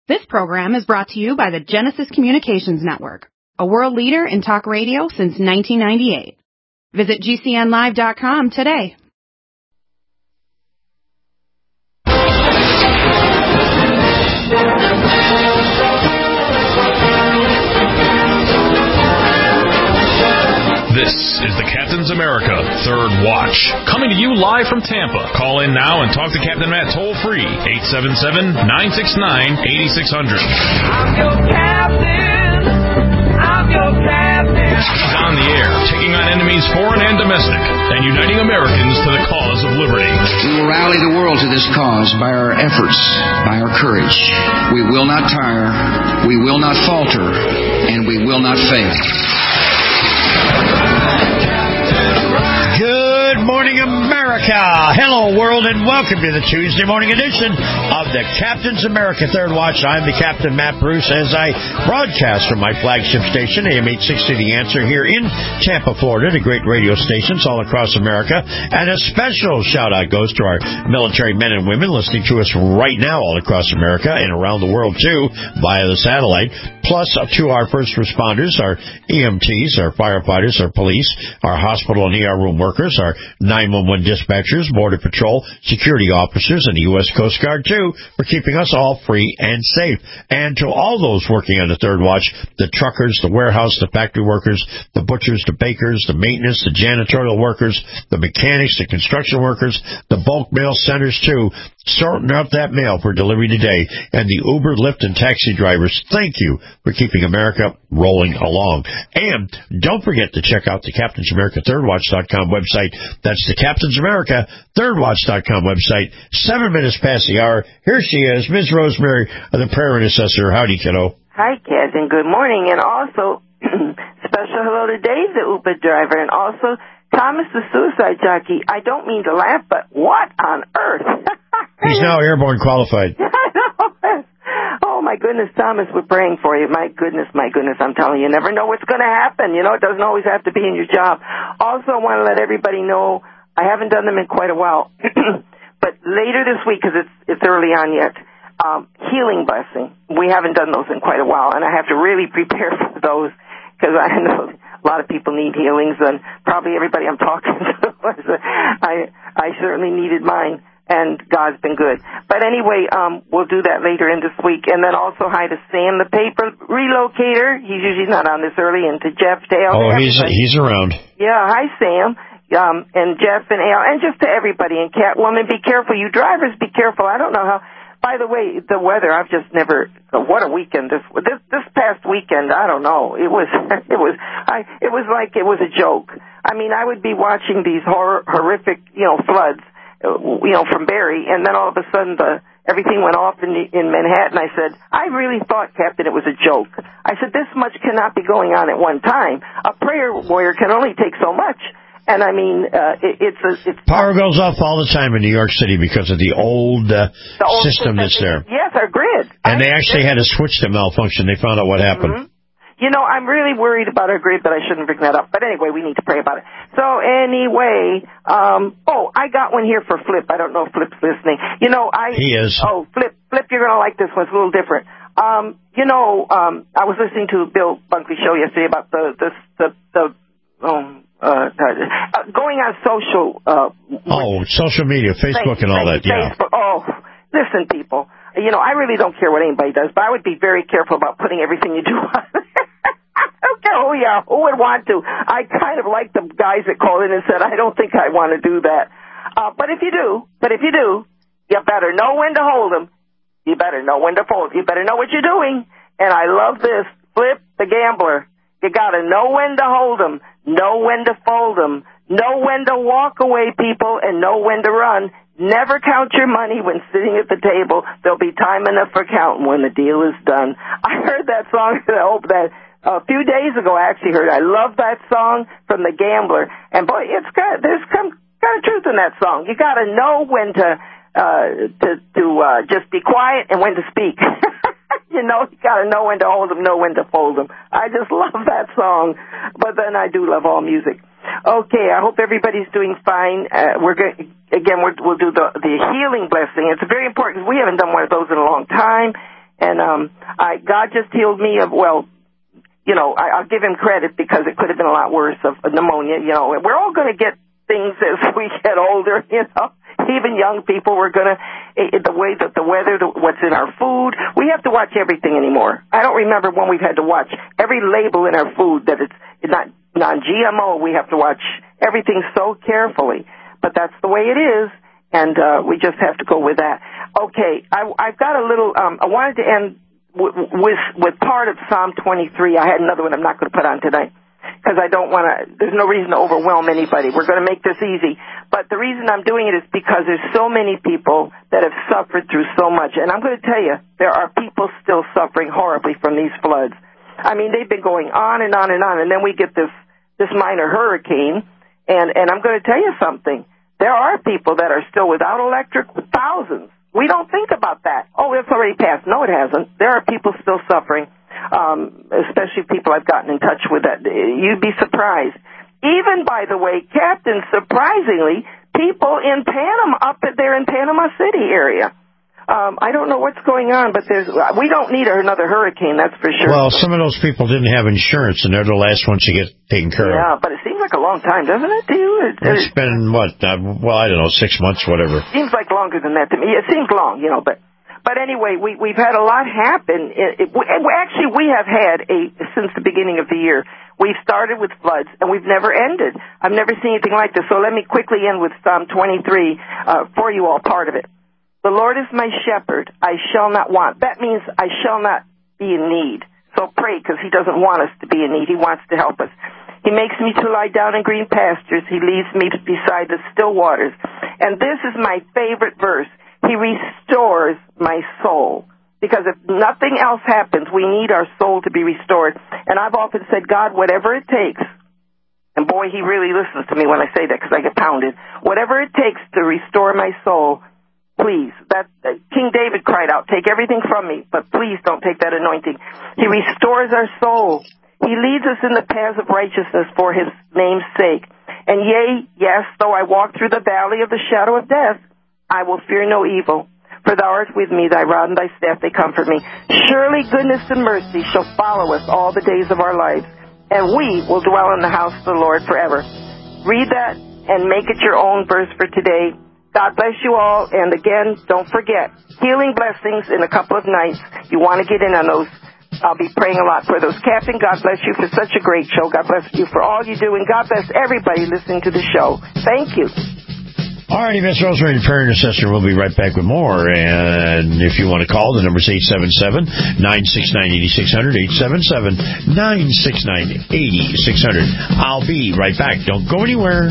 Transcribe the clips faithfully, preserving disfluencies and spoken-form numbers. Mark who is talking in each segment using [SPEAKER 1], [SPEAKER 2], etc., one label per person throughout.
[SPEAKER 1] This program is brought to you by the Genesis Communications Network, a world leader in talk radio since nineteen ninety-eight. Visit G C N live dot com today.
[SPEAKER 2] This is the Captain's America Third Watch, coming to you live from Tampa. Call in now and talk to Captain Matt toll-free, eight seven seven, nine six nine, eight six zero zero.
[SPEAKER 3] I'm your captain. I'm your captain.
[SPEAKER 2] He's on the air, taking on enemies foreign and domestic, and uniting Americans to the cause of liberty.
[SPEAKER 4] We will rally the world to this cause by our efforts, by our courage. We will not tire, we will not falter, and we will not fail.
[SPEAKER 5] Good morning, America. Hello, world, and welcome to the Tuesday morning edition of the Captain's America Third Watch. I'm the Captain, Matt Bruce, as I broadcast from my flagship station, A M eight sixty The Answer, here in Tampa, Florida, to great radio stations all across America. And a special shout-out goes to our military men and women listening to us right now all across America and around the world, too, via the satellite. Plus, to our first responders, our E M Ts, our firefighters, our police, our hospital and E R room workers, our nine one one dispatchers, Border Patrol, security officers, and the U S Coast Guard, too, for keeping us all free and safe. And to all those working on the Third Watch, the truckers, the warehouse, the factory workers, the butchers, the bakers, the maintenance, the janitorial workers, the mechanics, the construction workers, the bulk mail centers, too, sorting out that mail for delivery today, and the Uber, Lyft, and taxi drivers, thank you for keeping America rolling along. And don't forget to check out the Captain's America Third Watch dot com website. That's the Captain's America Third Watch dot com website. Seven minutes past the hour. Here she is, Miz Rosemary, the prayer intercessor. Howdy, kiddo.
[SPEAKER 6] Hi, kids, and good morning. And also, special hello to Dave, the Uber driver, and also Thomas, the suicide jockey. I don't mean to laugh, but what on earth?
[SPEAKER 5] He's now airborne qualified.
[SPEAKER 6] Oh, my goodness, Thomas, we're praying for you. My goodness, my goodness, I'm telling you, you never know what's going to happen. You know, it doesn't always have to be in your job. Also, I want to let everybody know, I haven't done them in quite a while, but later this week, because it's, it's early on yet, um, healing blessing. We haven't done those in quite a while, and I have to really prepare for those, because I know a lot of people need healings, and probably everybody I'm talking to, I, I certainly needed mine. And God's been good. But anyway, um, we'll do that later in this week. And then also hi to Sam, the paper relocator. He's usually not on this early. And to Jeff, to Al.
[SPEAKER 5] Oh, he's he's around.
[SPEAKER 6] Yeah, hi, Sam. Um, and Jeff and Al. And just to everybody. And Catwoman, be careful. You drivers, be careful. I don't know how. By the way, the weather, I've just never, what a weekend. This, this, this past weekend, I don't know. It was, it was, I, it was like it was a joke. I mean, I would be watching these horror, horrific, you know, floods. You know, from Barry, and then all of a sudden the everything went off in in Manhattan. I said, I really thought, Captain, it was a joke. I said, this much cannot be going on at one time. A prayer warrior can only take so much. And I mean, uh, it, it's a... It's
[SPEAKER 5] Power goes off all the time in New York City because of the old, uh,
[SPEAKER 6] the old
[SPEAKER 5] system that's there.
[SPEAKER 6] Yes, our grid.
[SPEAKER 5] And
[SPEAKER 6] I,
[SPEAKER 5] they actually had a switch to malfunction. They found out what happened.
[SPEAKER 6] Mm-hmm. You know, I'm really worried about our grid, but I shouldn't bring that up. But anyway, we need to pray about it. So anyway, um, oh, I got one here for Flip. I don't know if Flip's listening. You know, I...
[SPEAKER 5] He is.
[SPEAKER 6] Oh, Flip, Flip, you're going to like this one. It's a little different. Um, you know, um, I was listening to Bill Bunkley show yesterday about the, the, the, the um, uh, uh, going on social... Uh,
[SPEAKER 5] oh, social media, Facebook and all that, yeah.
[SPEAKER 6] Facebook. Oh, listen, people. You know, I really don't care what anybody does, but I would be very careful about putting everything you do on there. I don't care who you are, who would want to. I kind of like the guys that called in and said, I don't think I want to do that. Uh, but if you do, but if you do, you better know when to hold them. You better know when to fold. You better know what you're doing. And I love this. Flip the gambler. You got to know when to hold them, know when to fold them, know when to walk away, people, and know when to run. Never count your money when sitting at the table. There'll be time enough for counting when the deal is done. I heard that song that a few days ago. I actually heard it. I love that song from The Gambler. And boy, it's got there's some kind of truth in that song. You got to know when to uh, to to uh, just be quiet and when to speak. You know, you got to know when to hold them, know when to fold them. I just love that song. But then I do love all music. Okay, I hope everybody's doing fine. Uh, we're going again. We're, we'll do the the healing blessing. It's very important because we haven't done one of those in a long time. And um, I, God just healed me of, well, you know, I, I'll give him credit because it could have been a lot worse of pneumonia, you know. And we're all going to get things as we get older, you know. Even young people, we're going to, the way that the weather, what's in our food, we have to watch everything anymore. I don't remember when we've had to watch every label in our food that it's not non-G M O. We have to watch everything so carefully. But that's the way it is, and uh, we just have to go with that. Okay, I, I've got a little, um, I wanted to end w- with, with part of Psalm twenty-three. I had another one I'm not going to put on tonight, because I don't want to, there's no reason to overwhelm anybody. We're going to make this easy. But the reason I'm doing it is because there's so many people that have suffered through so much. And I'm going to tell you, there are people still suffering horribly from these floods. I mean, they've been going on and on and on, and then we get this, this minor hurricane, and, and I'm going to tell you something. There are people that are still without electric, thousands. We don't think about that. Oh, it's already passed. No, it hasn't. There are people still suffering. Um, especially people I've gotten in touch with that. You'd be surprised. Even, by the way, Captain, surprisingly, people in Panama, up there in Panama City area. Um, I don't know what's going on, but there's, we don't need another hurricane, that's for sure.
[SPEAKER 5] Well, some of those people didn't have insurance, and they're the last ones to get taken care
[SPEAKER 6] yeah,
[SPEAKER 5] of.
[SPEAKER 6] Yeah, but it seems like a long time, doesn't it, to you? It,
[SPEAKER 5] it's it, been, what, uh, well, I don't know, six months, whatever.
[SPEAKER 6] Seems like longer than that to me. It seems long, you know, but... But anyway, we, we've had a lot happen. It, it, we, actually, we have had a, since the beginning of the year, we've started with floods, and we've never ended. I've never seen anything like this. So let me quickly end with Psalm twenty-three uh, for you all, part of it. The Lord is my shepherd, I shall not want. That means I shall not be in need. So pray, because he doesn't want us to be in need. He wants to help us. He makes me to lie down in green pastures. He leads me beside the still waters. And this is my favorite verse. He restores my soul. Because if nothing else happens, we need our soul to be restored. And I've often said, God, whatever it takes, and boy, he really listens to me when I say that because I get pounded. Whatever it takes to restore my soul, please. That uh, King David cried out, take everything from me, but please don't take that anointing. He restores our soul. He leads us in the paths of righteousness for his name's sake. And yea, yes, though I walk through the valley of the shadow of death, I will fear no evil, for thou art with me, thy rod and thy staff, they comfort me. Surely goodness and mercy shall follow us all the days of our lives, and we will dwell in the house of the Lord forever. Read that and make it your own verse for today. God bless you all, and again, don't forget, healing blessings in a couple of nights. You want to get in on those. I'll be praying a lot for those. Captain, God bless you for such a great show. God bless you for all you do, and God bless everybody listening to the show. Thank you.
[SPEAKER 5] All righty, Miss Rosemary, prayer intercessor. We'll be right back with more. And if you want to call, the number is eight seven seven, nine six nine, eight six zero zero, eight seven seven, nine six nine, eight six zero zero. I'll be right back. Don't go anywhere.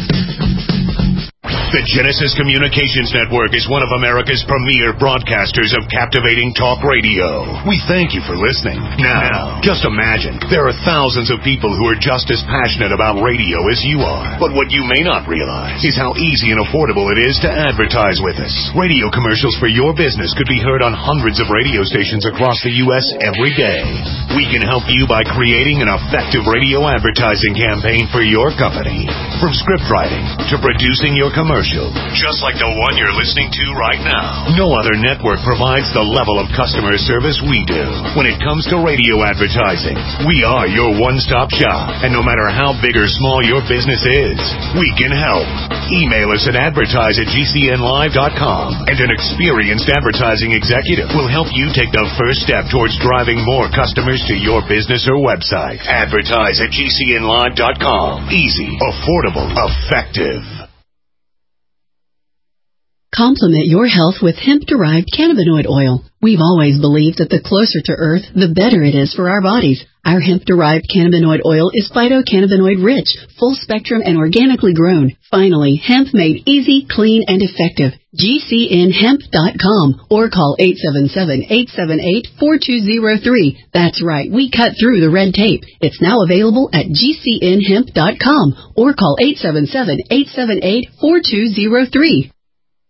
[SPEAKER 7] The Genesis Communications Network is one of America's premier broadcasters of captivating talk radio. We thank you for listening. Now, just imagine, there are thousands of people who are just as passionate about radio as you are. But what you may not realize is how easy and affordable it is to advertise with us. Radio commercials for your business could be heard on hundreds of radio stations across the U S every day. We can help you by creating an effective radio advertising campaign for your company. From script writing to producing your commercial, just like the one you're listening to right now. No other network provides the level of customer service we do. When it comes to radio advertising, we are your one-stop shop. And no matter how big or small your business is, we can help. Email us at advertise at g c n live dot com, and an experienced advertising executive will help you take the first step towards driving more customers to your business or website. Advertise at g c n live dot com. Easy, affordable, effective.
[SPEAKER 8] Complement your health with hemp-derived cannabinoid oil. We've always believed that the closer to Earth, the better it is for our bodies. Our hemp-derived cannabinoid oil is phytocannabinoid-rich, full-spectrum, and organically grown. Finally, hemp made easy, clean, and effective. G C N hemp dot com or call eight seven seven, eight seven eight, four two zero three. That's right, we cut through the red tape. It's now available at G C N hemp dot com or call eight seven seven, eight seven eight, four two zero three.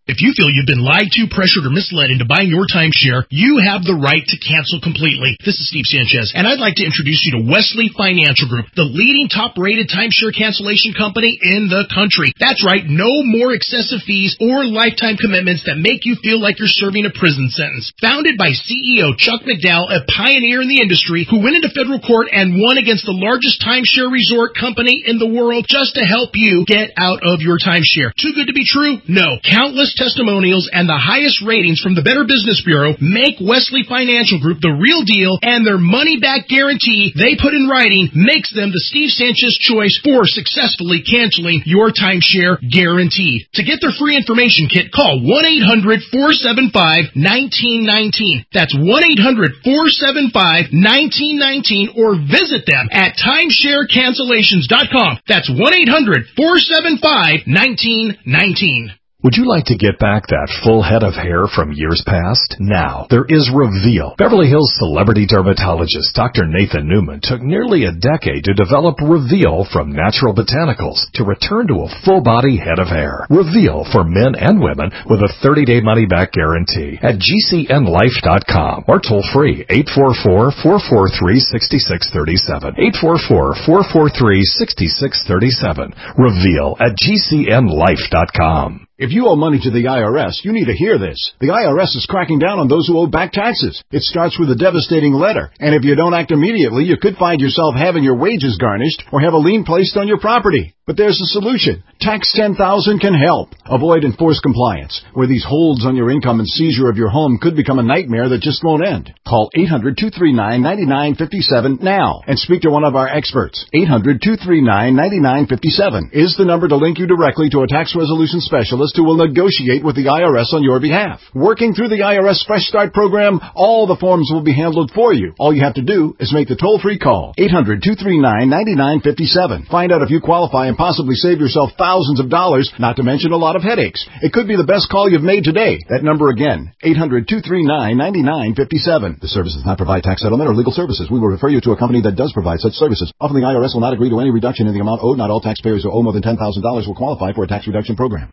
[SPEAKER 9] If you feel you've been lied to, pressured, or misled into buying your timeshare, you have the right to cancel completely. This is Steve Sanchez, and I'd like to introduce you to Wesley Financial Group, the leading top-rated timeshare cancellation company in the country. That's right, no more excessive fees or lifetime commitments that make you feel like you're serving a prison sentence. Founded by C E O Chuck McDowell, a pioneer in the industry who went into federal court and won against the largest timeshare resort company in the world just to help you get out of your timeshare. Too good to be true? No. Countless testimonials and the highest ratings from the Better Business Bureau make Wesley Financial Group the real deal, and their money-back guarantee they put in writing makes them the Steve Sanchez choice for successfully canceling your timeshare guarantee. To get their free information kit, call one eight hundred four seven five one nine one nine. That's one eight hundred four seven five one nine one nine, or visit them at timeshare cancellations dot com. That's one eight hundred four seven five one nine one nine.
[SPEAKER 10] Would you like to get back that full head of hair from years past? Now, there is Reveal. Beverly Hills celebrity dermatologist Doctor Nathan Newman took nearly a decade to develop Reveal from natural botanicals to return to a full-body head of hair. Reveal for men and women with a thirty-day money-back guarantee at G C N life dot com or toll-free eight four four, four four three, six six three seven. eight four four, four four three, six six three seven. Reveal at G C N life dot com.
[SPEAKER 11] If you owe money to the I R S, you need to hear this. The I R S is cracking down on those who owe back taxes. It starts with a devastating letter, and if you don't act immediately, you could find yourself having your wages garnished or have a lien placed on your property. But there's a solution. Tax ten thousand can help. Avoid enforced compliance, where these holds on your income and seizure of your home could become a nightmare that just won't end. Call eight hundred, two three nine, nine nine five seven now and speak to one of our experts. eight hundred, two three nine, nine nine five seven is the number to link you directly to a tax resolution specialist who will negotiate with the I R S on your behalf. Working through the I R S Fresh Start program, all the forms will be handled for you. All you have to do is make the toll-free call. eight hundred, two three nine, nine nine five seven. Find out if you qualify and possibly save yourself thousands of dollars, not to mention a lot of headaches. It could be the best call you've made today. That number again, eight hundred, two three nine, nine nine five seven. The service does not provide tax settlement or legal services. We will refer you to a company that does provide such services. Often the I R S will not agree to any reduction in the amount owed. Not all taxpayers who owe more than ten thousand dollars will qualify for a tax reduction program.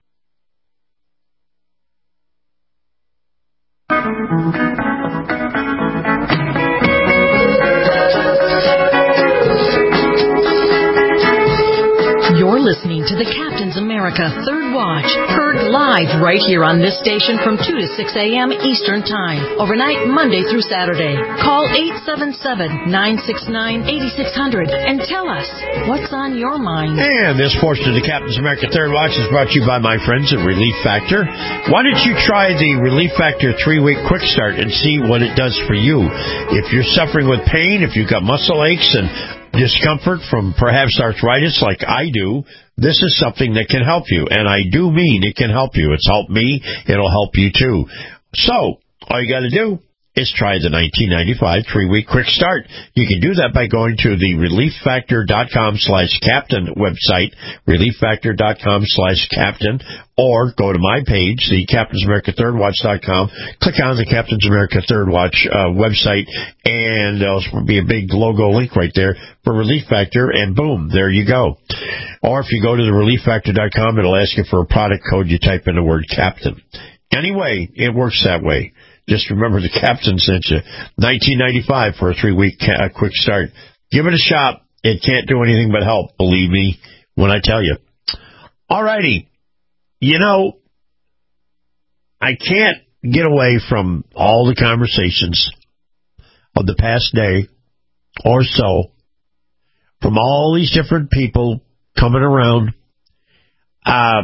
[SPEAKER 12] You're listening to the Captain's America Third Watch, heard live right here on this station from two to six a.m. Eastern Time, overnight Monday through Saturday. Call eight seven seven, nine six nine, eight six zero zero and tell us what's on your mind.
[SPEAKER 5] And this portion of the Captain's America Third Watch is brought to you by my friends at Relief Factor. Why don't you try the Relief Factor three-week quick start and see what it does for you? If you're suffering with pain, if you've got muscle aches and discomfort from perhaps arthritis like I do, this is something that can help you. And I do mean it can help you. It's helped me. It'll help you too. So all you got to do is try the nineteen ninety-five three-week quick start. You can do that by going to the relief factor dot com slash captain website, relief factor dot com slash captain, or go to my page, the Captain's America Third Watch dot com. Click on the Captain's America Third Watch uh, website, and there'll be a big logo link right there for Relief Factor, and boom, there you go. Or if you go to the relief factor dot com, it'll ask you for a product code. You type in the word Captain. Anyway, it works that way. Just remember the Captain sent you nineteen ninety-five for a three-week ca- quick start. Give it a shot. It can't do anything but help, believe me, when I tell you. All righty. You know, I can't get away from all the conversations of the past day or so, from all these different people coming around. Uh,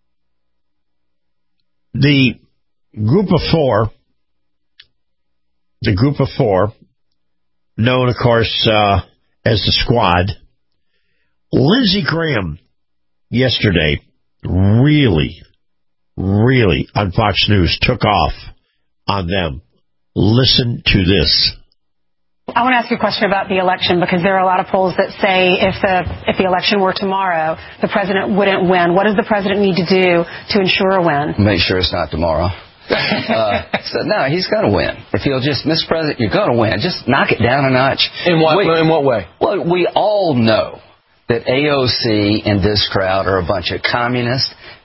[SPEAKER 5] the group of four, the group of four, known, of course, uh, as the Squad, Lindsey Graham yesterday really, really, on Fox News, took off on them. Listen to this.
[SPEAKER 13] I want to ask you a question about the election, because there are a lot of polls that say if the if the election were tomorrow, the president wouldn't win. What does the president need to do to ensure a win?
[SPEAKER 14] Make sure it's not tomorrow. uh, so no, he's going to win. If he'll just, Mister President, you're going to win. Just knock it down a notch.
[SPEAKER 15] In what,
[SPEAKER 14] we,
[SPEAKER 15] in what way?
[SPEAKER 14] Well, we all know that A O C and this crowd are a bunch of communists.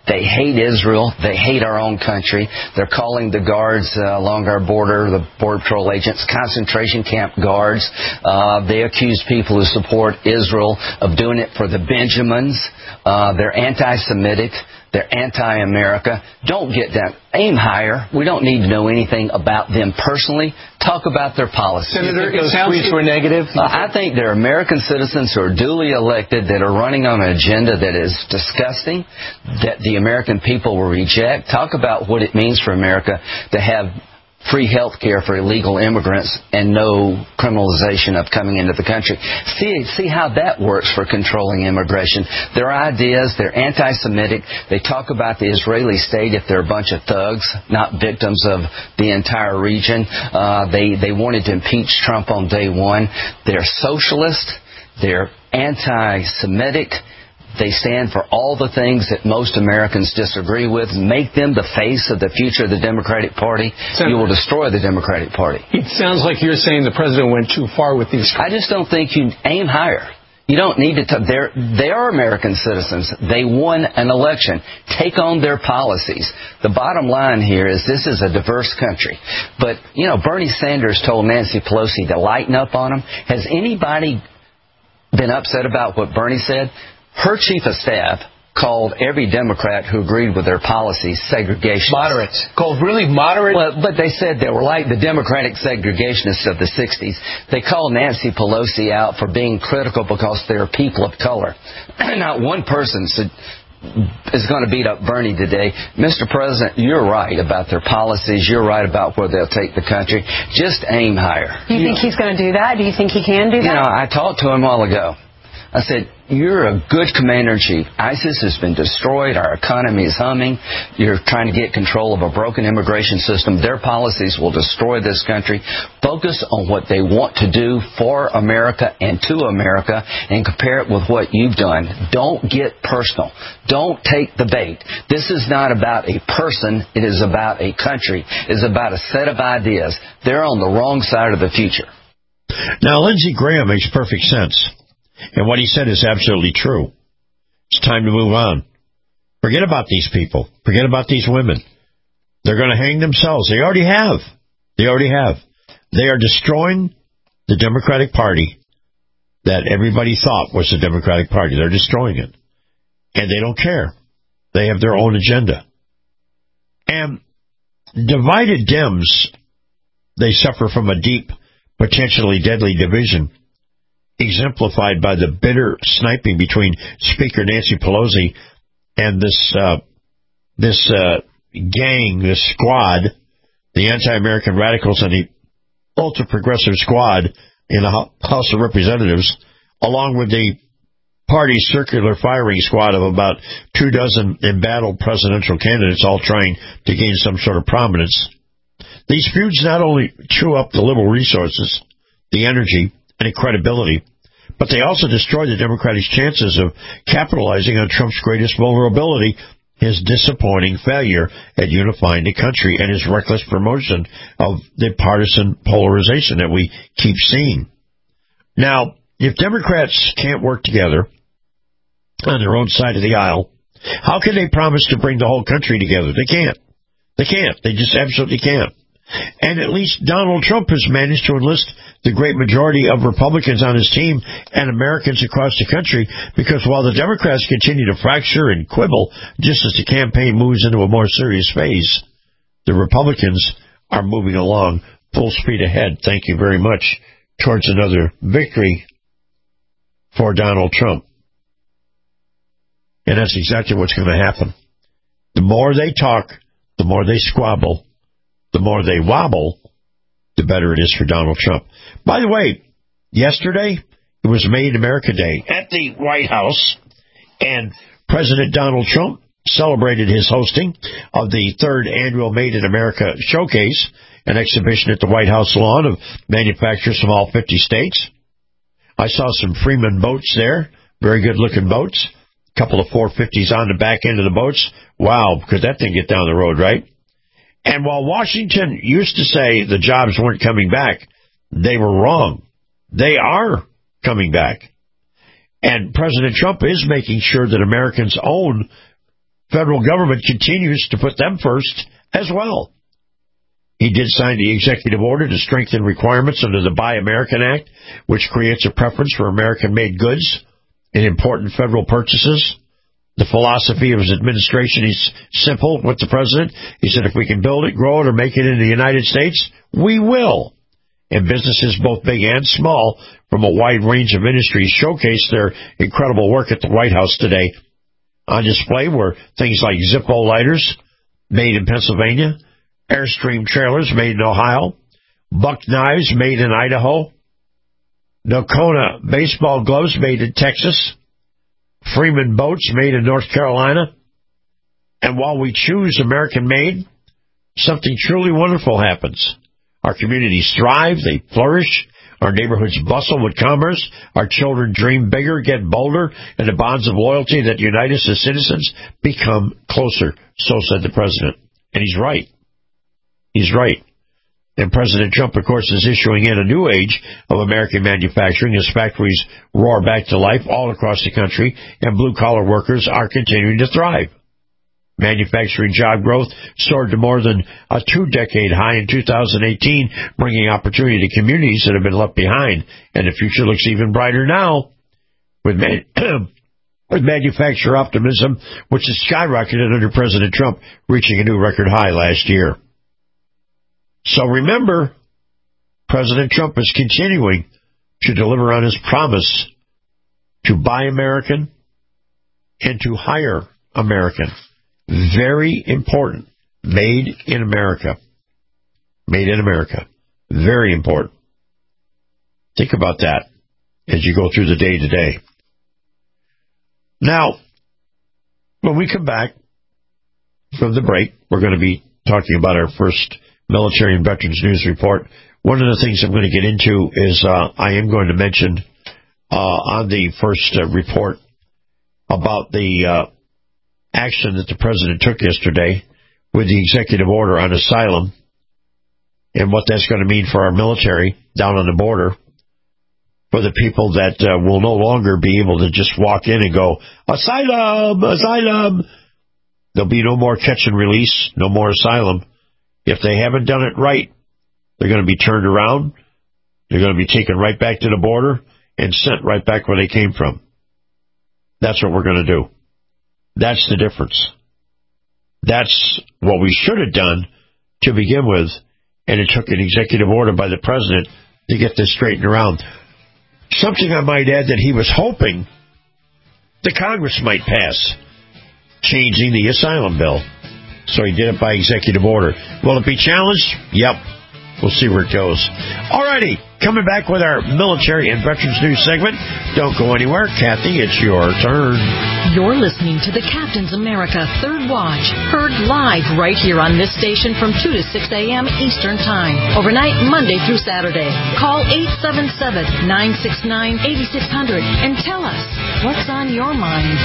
[SPEAKER 14] They hate Israel. They hate our own country. They're calling the guards uh, along our border, the Border Patrol agents, concentration camp guards. Uh, they accuse people who support Israel of doing it for the Benjamins. Uh, they're anti-Semitic. They're anti-America. Don't get that. Aim higher. We don't need to know anything about them personally. Talk about their policies.
[SPEAKER 15] Senator, it sounds tweets were negative.
[SPEAKER 14] Uh, I think they're American citizens who are duly elected that are running on an agenda that is disgusting, that the American people will reject. Talk about what it means for America to have free health care for illegal immigrants and no criminalization of coming into the country. See see how that works for controlling immigration. Their ideas, they're anti-Semitic. They talk about the Israeli state if they're a bunch of thugs, not victims of the entire region. Uh, they, they wanted to impeach Trump on day one. They're socialist. They're anti-Semitic. They stand for all the things that most Americans disagree with. Make them the face of the future of the Democratic Party. Senator, you will destroy the Democratic Party.
[SPEAKER 15] It sounds like you're saying the president went too far with these.
[SPEAKER 14] I just don't think you aim higher. You don't need to. T- they're, they are American citizens. They won an election. Take on their policies. The bottom line here is this is a diverse country. But, you know, Bernie Sanders told Nancy Pelosi to lighten up on them. Has anybody been upset about what Bernie said? Her chief of staff called every Democrat who agreed with their policies segregationists.
[SPEAKER 15] Moderates. Called really moderate?
[SPEAKER 14] Well, but they said they were like the Democratic segregationists of the sixties. They called Nancy Pelosi out for being critical because they're people of color. Not one person said, is going to beat up Bernie today. Mister President, you're right about their policies. You're right about where they'll take the country. Just aim higher.
[SPEAKER 13] Do you think he's going to do that? Do you think he can do that?
[SPEAKER 14] You know, I talked to him a while ago. I said, you're a good commander-in-chief. ISIS has been destroyed. Our economy is humming. You're trying to get control of a broken immigration system. Their policies will destroy this country. Focus on what they want to do for America and to America and compare it with what you've done. Don't get personal. Don't take the bait. This is not about a person. It is about a country. It is about a set of ideas. They're on the wrong side of the future.
[SPEAKER 5] Now, Lindsey Graham makes perfect sense. And what he said is absolutely true. It's time to move on. Forget about these people. Forget about these women. They're going to hang themselves. They already have. They already have. They are destroying the Democratic Party that everybody thought was the Democratic Party. They're destroying it. And they don't care. They have their own agenda. And divided Dems, they suffer from a deep, potentially deadly division, exemplified by the bitter sniping between Speaker Nancy Pelosi and this uh, this uh, gang, this squad, the anti-American radicals and the ultra-progressive squad in the House of Representatives, along with the party's circular firing squad of about two dozen embattled presidential candidates, all trying to gain some sort of prominence. These feuds not only chew up the liberal resources, the energy, and credibility, but they also destroy the Democratic chances of capitalizing on Trump's greatest vulnerability, his disappointing failure at unifying the country and his reckless promotion of the partisan polarization that we keep seeing. Now, if Democrats can't work together on their own side of the aisle, how can they promise to bring the whole country together? They can't. They can't. They just absolutely can't. And at least Donald Trump has managed to enlist the great majority of Republicans on his team and Americans across the country, because while the Democrats continue to fracture and quibble just as the campaign moves into a more serious phase, the Republicans are moving along full speed ahead, thank you very much, towards another victory for Donald Trump. And that's exactly what's going to happen. The more they talk, the more they squabble, the more they wobble, the better it is for Donald Trump. By the way, yesterday, it was Made in America Day at the White House, and President Donald Trump celebrated his hosting of the third annual Made in America Showcase, an exhibition at the White House lawn of manufacturers from all fifty states. I saw some Freeman boats there, very good-looking boats, a couple of four fifties on the back end of the boats. Wow, could that thing get down the road, right? And while Washington used to say the jobs weren't coming back, they were wrong. They are coming back. And President Trump is making sure that Americans own federal government continues to put them first as well. He did sign the executive order to strengthen requirements under the Buy American Act, which creates a preference for American-made goods in important federal purchases. The philosophy of his administration is simple with the president. He said, if we can build it, grow it, or make it in the United States, we will. And businesses, both big and small, from a wide range of industries, showcase their incredible work at the White House today. On display were things like Zippo lighters, made in Pennsylvania, Airstream trailers, made in Ohio, Buck knives, made in Idaho, Nocona baseball gloves, made in Texas, Freeman boats, made in North Carolina. And while we choose American-made, something truly wonderful happens. Our communities thrive, they flourish, our neighborhoods bustle with commerce, our children dream bigger, get bolder, and the bonds of loyalty that unite us as citizens become closer, so said the president. And he's right. He's right. And President Trump, of course, is issuing in a new age of American manufacturing as factories roar back to life all across the country, and blue-collar workers are continuing to thrive. Manufacturing job growth soared to more than a two-decade high in two thousand eighteen, bringing opportunity to communities that have been left behind. And the future looks even brighter now with, man- with manufacturer optimism, which has skyrocketed under President Trump, reaching a new record high last year. So remember, President Trump is continuing to deliver on his promise to buy American and to hire American. Very important. Made in America. Made in America. Very important. Think about that as you go through the day today. Now, when we come back from the break, we're going to be talking about our first Military and Veterans News Report. One of the things I'm going to get into is uh, I am going to mention uh, on the first uh, report about the uh, action that the president took yesterday with the executive order on asylum and what that's going to mean for our military down on the border, for the people that uh, will no longer be able to just walk in and go, asylum, asylum. There'll be no more catch and release, no more asylum. If they haven't done it right, they're going to be turned around, they're going to be taken right back to the border and sent right back where they came from. That's what we're going to do. That's the difference. That's what we should have done to begin with, and it took an executive order by the president to get this straightened around. Something I might add that he was hoping the Congress might pass, changing the asylum bill. So he did it by executive order. Will it be challenged? Yep. We'll see where it goes. Alrighty, coming back with our Military and Veterans News segment. Don't go anywhere. Kathy, it's your turn.
[SPEAKER 12] You're listening to the Captain's America Third Watch, heard live right here on this station from two to six a.m. Eastern Time, overnight Monday through Saturday. Call eight seven seven, nine six nine, eight six zero zero and tell us what's on your mind.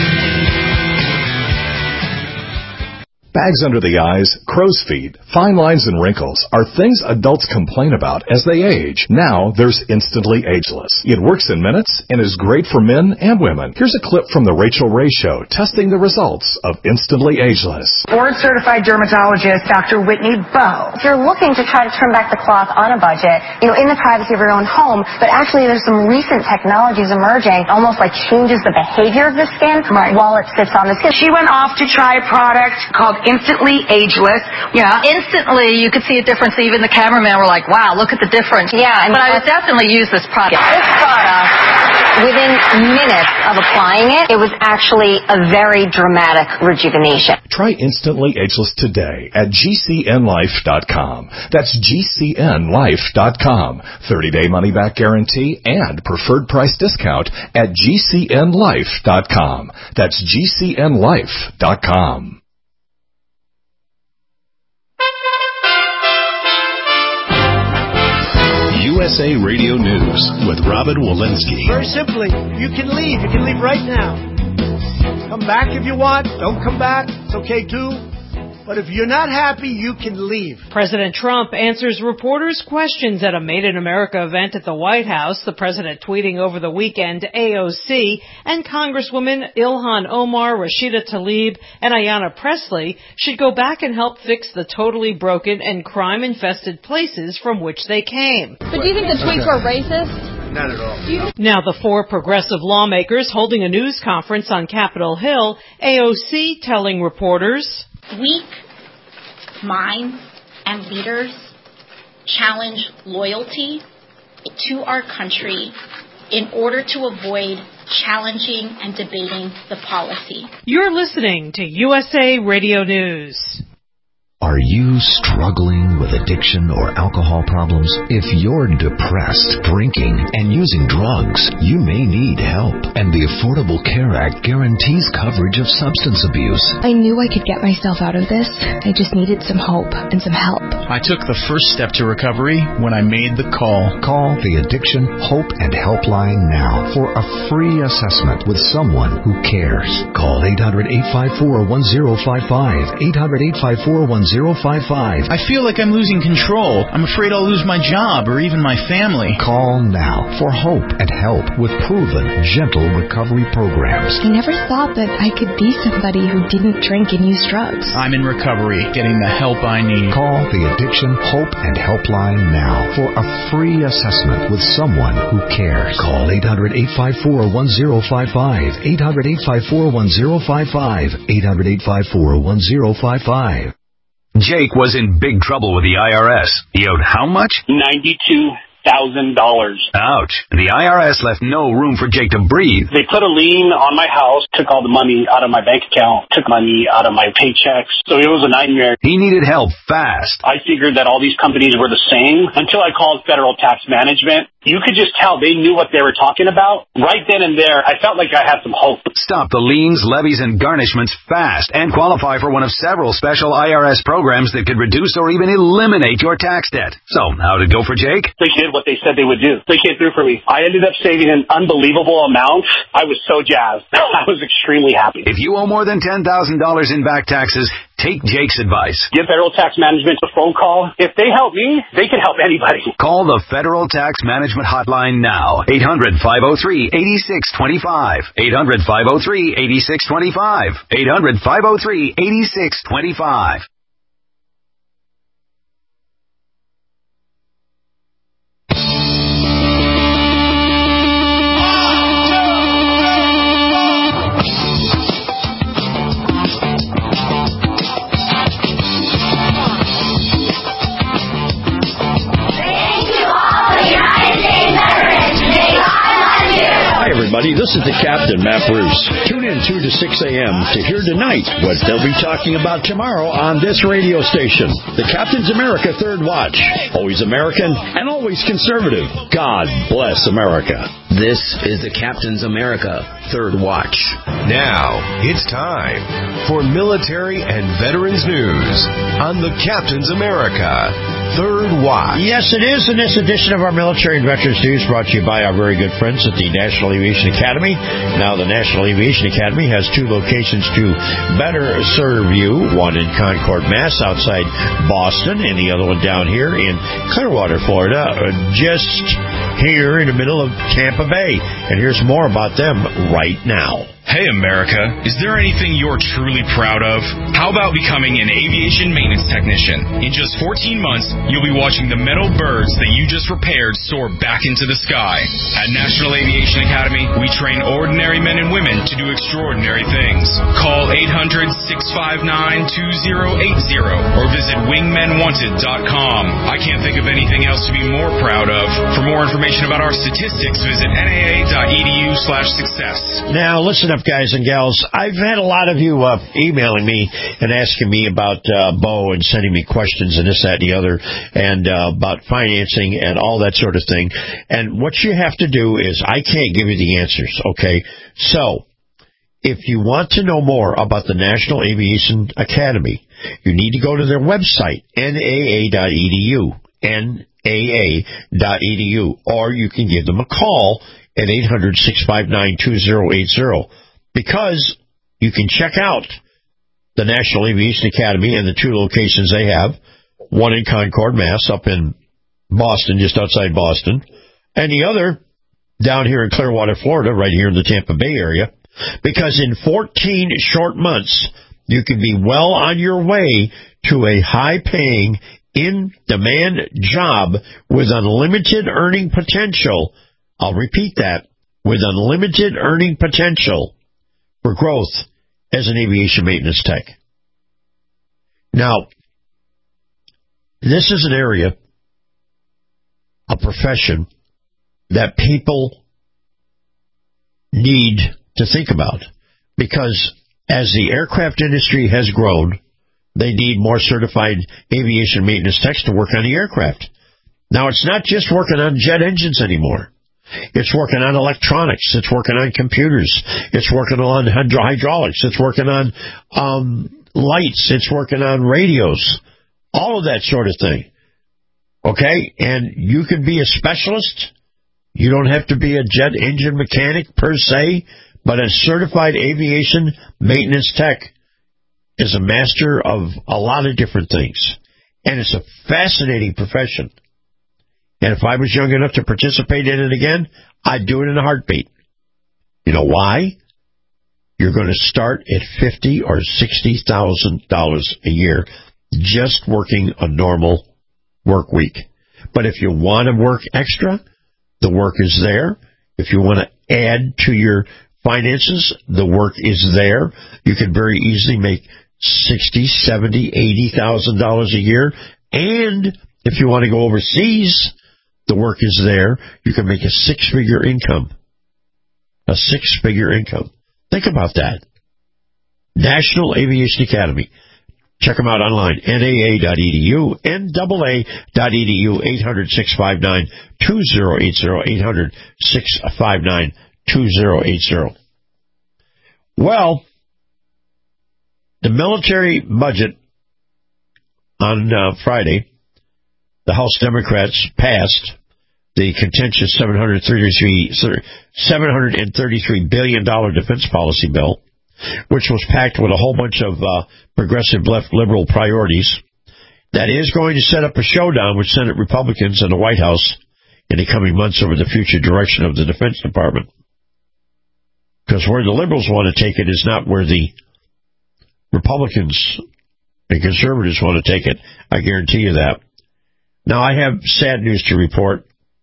[SPEAKER 10] Bags under the eyes, crow's feet, fine lines, and wrinkles are things adults complain about as they age. Now there's Instantly Ageless. It works in minutes and is great for men and women. Here's a clip from The Rachel Ray Show testing the results of Instantly Ageless.
[SPEAKER 16] Board-certified dermatologist Doctor Whitney Bowe.
[SPEAKER 17] If you're looking to try to turn back the clock on a budget, you know, in the privacy of your own home, but actually there's some recent technologies emerging, almost like changes the behavior of the skin right. while it sits on the skin.
[SPEAKER 16] She went off to try a product called Instantly Ageless. Yeah, instantly you could see a difference. Even the cameraman were like, wow, look at the difference.
[SPEAKER 17] Yeah. I mean,
[SPEAKER 16] but I would definitely use this product.
[SPEAKER 17] This product, within minutes of applying it, it was actually a very dramatic rejuvenation.
[SPEAKER 10] Try Instantly Ageless today at G C N life dot com. That's G C N life dot com. thirty-day money-back guarantee and preferred price discount at G C N life dot com. That's G C N life dot com.
[SPEAKER 18] U S A Radio News with Robin Walensky.
[SPEAKER 19] Very simply, you can leave. You can leave right now. Come back if you want. Don't come back. It's okay too. But if you're not happy, you can leave.
[SPEAKER 20] President Trump answers reporters' questions at a Made in America event at the White House. The president tweeting over the weekend A O C and Congresswomen Ilhan Omar, Rashida Tlaib, and Ayanna Pressley should go back and help fix the totally broken and crime-infested places from which they came.
[SPEAKER 21] But do you think the tweets were racist?
[SPEAKER 19] Not at all.
[SPEAKER 20] Now the four progressive lawmakers holding a news conference on Capitol Hill, A O C telling reporters,
[SPEAKER 22] weak minds and leaders challenge loyalty to our country in order to avoid challenging and debating the policy.
[SPEAKER 20] You're listening to U S A Radio News.
[SPEAKER 23] Are you struggling with addiction or alcohol problems? If you're depressed, drinking, and using drugs, you may need help. And the Affordable Care Act guarantees coverage of substance abuse.
[SPEAKER 24] I knew I could get myself out of this. I just needed some hope and some help.
[SPEAKER 25] I took the first step to recovery when I made the call.
[SPEAKER 23] Call the Addiction Hope and Helpline now for a free assessment with someone who cares. Call eight hundred, eight five four, one zero five five, eight hundred, eight five four, one zero five five.
[SPEAKER 25] I feel like I'm losing control. I'm afraid I'll lose my job or even my family.
[SPEAKER 23] Call now for hope and help with proven, gentle recovery programs.
[SPEAKER 24] I never thought that I could be somebody who didn't drink and use drugs.
[SPEAKER 25] I'm in recovery, getting the help I need.
[SPEAKER 23] Call the Addiction Hope and Helpline now for a free assessment with someone who cares. Call eight hundred, eight five four, one zero five five, eight hundred, eight five four, one zero five five, eight hundred, eight five four, one zero five five.
[SPEAKER 26] Jake was in big trouble with the I R S. He owed how much?
[SPEAKER 27] ninety-two thousand dollars.
[SPEAKER 26] Ouch. The I R S left no room for Jake to breathe.
[SPEAKER 27] They put a lien on my house, took all the money out of my bank account, took money out of my paychecks. So it was a nightmare.
[SPEAKER 26] He needed help fast.
[SPEAKER 27] I figured that all these companies were the same until I called Federal Tax Management. You could just tell they knew what they were talking about. Right then and there, I felt like I had some hope.
[SPEAKER 26] Stop the liens, levies, and garnishments fast and qualify for one of several special I R S programs that could reduce or even eliminate your tax debt. So, how'd it go for Jake?
[SPEAKER 27] They did what they said they would do. They came through for me. I ended up saving an unbelievable amount. I was so jazzed. I was extremely happy.
[SPEAKER 26] If you owe more than ten thousand dollars in back taxes, take Jake's advice.
[SPEAKER 27] Give Federal Tax Management a phone call. If they help me, they can help anybody.
[SPEAKER 26] Call the Federal Tax Management Hotline now. eight hundred, five oh three, eight six two five. eight hundred, five oh three, eight six two five. eight hundred, five oh three, eight six two five.
[SPEAKER 5] This is the Captain, Matt Bruce. Tune in two to six a.m. to hear tonight what they'll be talking about tomorrow on this radio station. The Captain's America Third Watch. Always American and always conservative. God bless America.
[SPEAKER 28] This is the Captain's America Third Watch.
[SPEAKER 18] Now, it's time for military and veterans news on the Captain's America Third Watch.
[SPEAKER 5] Yes, it is. In this edition of our Military and Veterans News, brought to you by our very good friends at the National Aviation Academy. Now, the National Aviation Academy has two locations to better serve you. One in Concord, Mass, outside Boston, and the other one down here in Clearwater, Florida, just here in the middle of Tampa Bay. And here's more about them right now.
[SPEAKER 2] Hey America, is there anything you're truly proud of? How about becoming an aviation maintenance technician? In just fourteen months, you'll be watching the metal birds that you just repaired soar back into the sky. At National Aviation Academy, we train ordinary men and women to do extraordinary things. Call eight hundred, six five nine, two zero eight zero or visit wingmen wanted dot com. I can't think of anything else to be more proud of. For more information about our statistics, visit N A A dot E D U slash success.
[SPEAKER 5] Now, listen up, guys and gals. I've had a lot of you uh, emailing me and asking me about uh, Bo and sending me questions and this, that, and the other, and uh, about financing and all that sort of thing. And what you have to do is, I can't give you the answers, okay? So, if you want to know more about the National Aviation Academy, you need to go to their website, N A A dot E D U, N A A dot E D U, or you can give them a call at eight hundred, six five nine, two zero eight zero, because you can check out the National Aviation Academy and the two locations they have, one in Concord, Mass, up in Boston, just outside Boston, and the other down here in Clearwater, Florida, right here in the Tampa Bay area, because in fourteen short months, you can be well on your way to a high-paying, in-demand job with unlimited earning potential. I'll repeat that, with unlimited earning potential for growth as an aviation maintenance tech. Now, this is an area, a profession, that people need to think about, because as the aircraft industry has grown, they need more certified aviation maintenance techs to work on the aircraft. Now, it's not just working on jet engines anymore. It's working on electronics. It's working on computers. It's working on hydraulics. It's working on um, lights. It's working on radios. All of that sort of thing. Okay? And you can be a specialist. You don't have to be a jet engine mechanic per se, but a certified aviation maintenance tech is a master of a lot of different things. And it's a fascinating profession. And if I was young enough to participate in it again, I'd do it in a heartbeat. You know why? You're going to start at fifty thousand dollars or sixty thousand dollars a year just working a normal work week. But if you want to work extra, the work is there. If you want to add to your finances, the work is there. You can very easily make sixty thousand dollars, seventy thousand dollars, eighty thousand dollars a year. And if you want to go overseas, the work is there. You can make a six-figure income. A six-figure income. Think about that. National Aviation Academy. Check them out online. N A A dot E D U, N A A dot E D U, eight hundred, six five nine, two zero eight zero, eight hundred, six five nine, two zero eight zero. Well, the military budget on uh, Friday, the House Democrats passed the contentious seven hundred thirty-three billion dollars defense policy bill, which was packed with a whole bunch of uh, progressive left liberal priorities, that is going to set up a showdown with Senate Republicans and the White House in the coming months over the future direction of the Defense Department. Because where the liberals want to take it is not where the Republicans and conservatives want to take it. I guarantee you that. Now, I have sad news to report.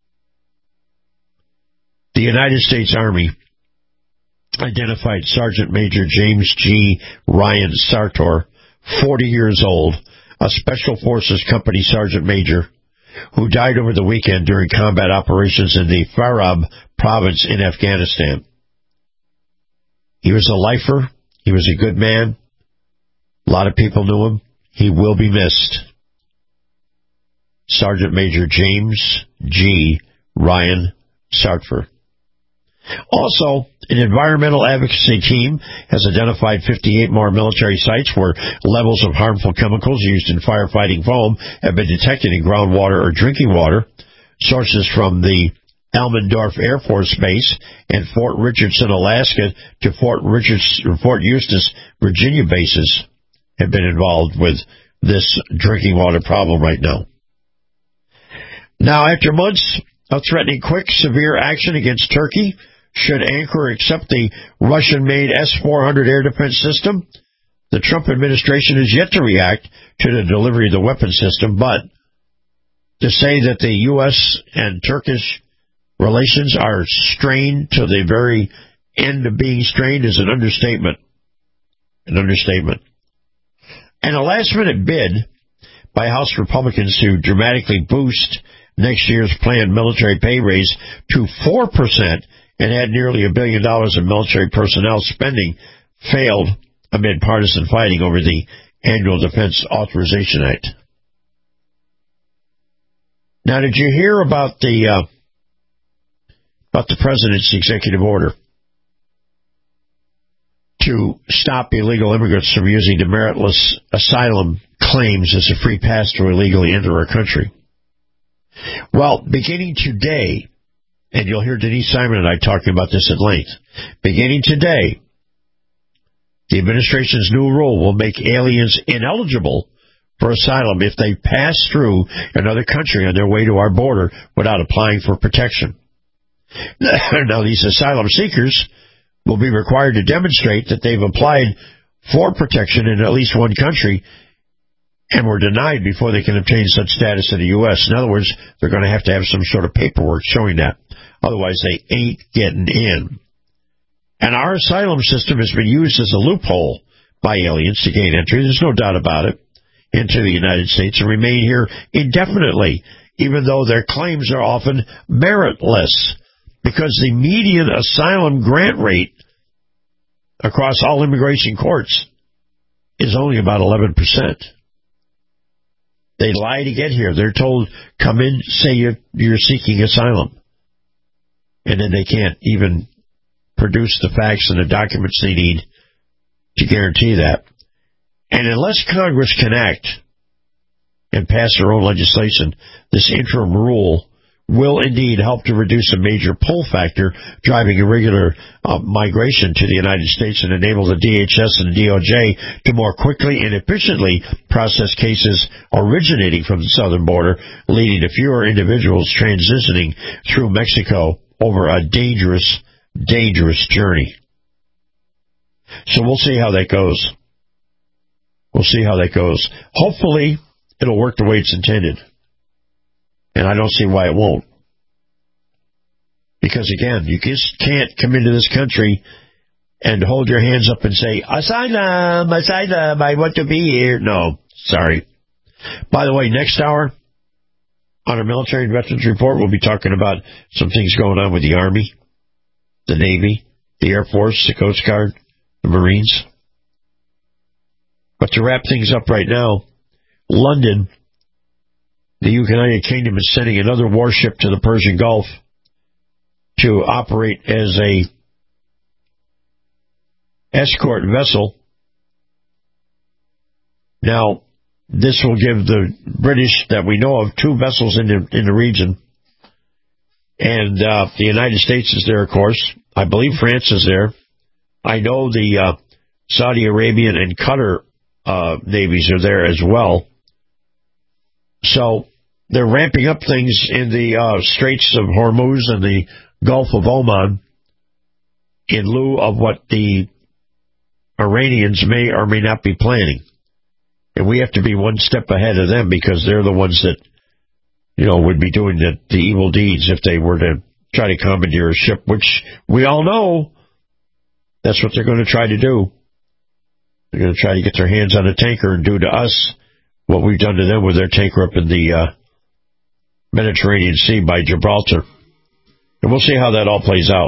[SPEAKER 5] The United States Army identified Sergeant Major James G. Ryan Sartor, forty years old, a Special Forces Company Sergeant Major, who died over the weekend during combat operations in the Farab province in Afghanistan. He was a lifer. He was a good man. A lot of people knew him. He will be missed. Sergeant Major James G. Ryan Sartor. Also, an environmental advocacy team has identified fifty-eight more military sites where levels of harmful chemicals used in firefighting foam have been detected in groundwater or drinking water. Sources from the Elmendorf Air Force Base and Fort Richardson, Alaska, to Fort Richards, Fort Eustis, Virginia bases have been involved with this drinking water problem right now. Now, after months of threatening quick, severe action against Turkey, should Ankara accept the Russian-made S four hundred air defense system, the Trump administration has yet to react to the delivery of the weapon system, but to say that the U S and Turkish relations are strained to the very end of being strained is an understatement. An understatement. And a last-minute bid by House Republicans to dramatically boost next year's planned military pay raise to four percent and add nearly a billion dollars in military personnel spending failed amid partisan fighting over the Annual Defense Authorization Act. Now, did you hear about the uh, about the president's executive order to stop illegal immigrants from using the meritless asylum claims as a free pass to illegally enter our country? Well, beginning today, and you'll hear Denise Simon and I talking about this at length, beginning today, The administration's new rule will make aliens ineligible for asylum if they pass through another country on their way to our border without applying for protection. Now, these asylum seekers will be required to demonstrate that they've applied for protection in at least one country and were denied before they can obtain such status in the U S. In other words, they're going to have to have some sort of paperwork showing that. Otherwise, they ain't getting in. And our asylum system has been used as a loophole by aliens to gain entry, there's no doubt about it, into the United States and remain here indefinitely, even though their claims are often meritless, because the median asylum grant rate across all immigration courts is only about eleven percent. They lie to get here. They're told, come in, say you're, you're seeking asylum. And then they can't even produce the facts and the documents they need to guarantee that. And unless Congress can act and pass their own legislation, this interim rule will indeed help to reduce a major pull factor driving irregular uh, migration to the United States and enable the D H S and the D O J to more quickly and efficiently process cases originating from the southern border, leading to fewer individuals transitioning through Mexico over a dangerous, dangerous journey. So we'll see how that goes. We'll see how that goes. Hopefully, it'll work the way it's intended. And I don't see why it won't. Because, again, you just can't come into this country and hold your hands up and say, asylum, asylum, I want to be here. No, sorry. By the way, next hour, on our Military and Veterans Report, we'll be talking about some things going on with the Army, the Navy, the Air Force, the Coast Guard, the Marines. But to wrap things up right now, London, the United Kingdom, is sending another warship to the Persian Gulf to operate as a escort vessel. Now, this will give the British that we know of two vessels in the, in the region. And uh, the United States is there, of course. I believe France is there. I know the uh, Saudi Arabian and Qatar uh, navies are there as well. So they're ramping up things in the uh, Straits of Hormuz and the Gulf of Oman in lieu of what the Iranians may or may not be planning. And we have to be one step ahead of them because they're the ones that, you know, would be doing the, the evil deeds if they were to try to commandeer a ship, which we all know that's what they're going to try to do. They're going to try to get their hands on a tanker and do to us what we've done to them with their tanker up in the uh, Mediterranean Sea by Gibraltar. And we'll see how that all plays out.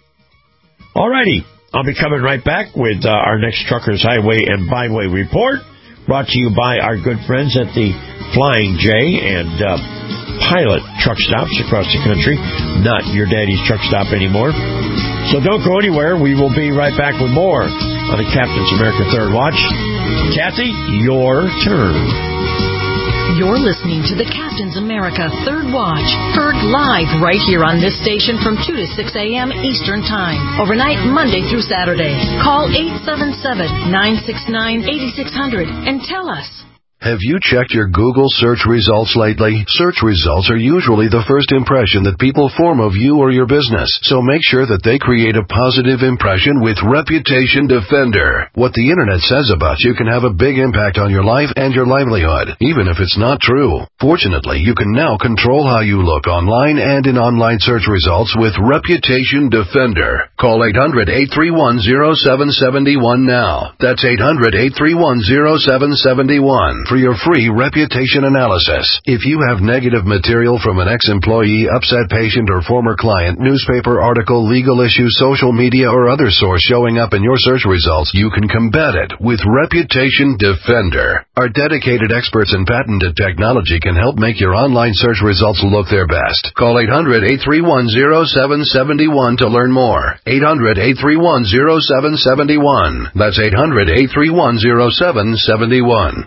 [SPEAKER 5] All righty. I'll be coming right back with uh, our next Truckers Highway and Byway Report, brought to you by our good friends at the Flying J and uh, Pilot truck stops across the country. Not your daddy's truck stop anymore. So don't go anywhere. We will be right back with more on the Captain's America Third Watch. Kathy, your turn.
[SPEAKER 12] You're listening to the Captain's America Third Watch, heard live right here on this station from two to six a.m. Eastern Time, overnight Monday through Saturday. Call eight seven seven, nine six nine, eight six zero zero and tell us.
[SPEAKER 23] Have you checked your Google search results lately? Search results are usually the first impression that people form of you or your business, so make sure that they create a positive impression with Reputation Defender. What the internet says about you can have a big impact on your life and your livelihood, even if it's not true. Fortunately, you can now control how you look online and in online search results with Reputation Defender. Call eight hundred, eight three one, zero seven seven one now. That's eight hundred, eight three one, zero seven seven one. For your free reputation analysis. If you have negative material from an ex-employee, upset patient, or former client, newspaper article, legal issue, social media, or other source showing up in your search results, you can combat it with Reputation Defender. Our dedicated experts in patented technology can help make your online search results look their best. Call eight hundred, eight three one, zero seven seven one to learn more. eight hundred, eight three one, zero seven seven one. That's eight hundred, eight three one, zero seven seven one.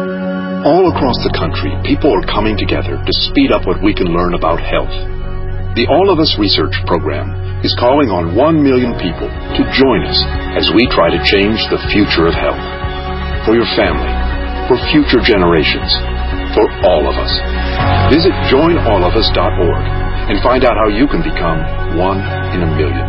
[SPEAKER 1] All across the country, people are coming together to speed up what we can learn about health. The All of Us Research Program is calling on one million people to join us as we try to change the future of health. For your family, for future generations, for all of us. Visit join all of us dot org and find out how you can become one in a million.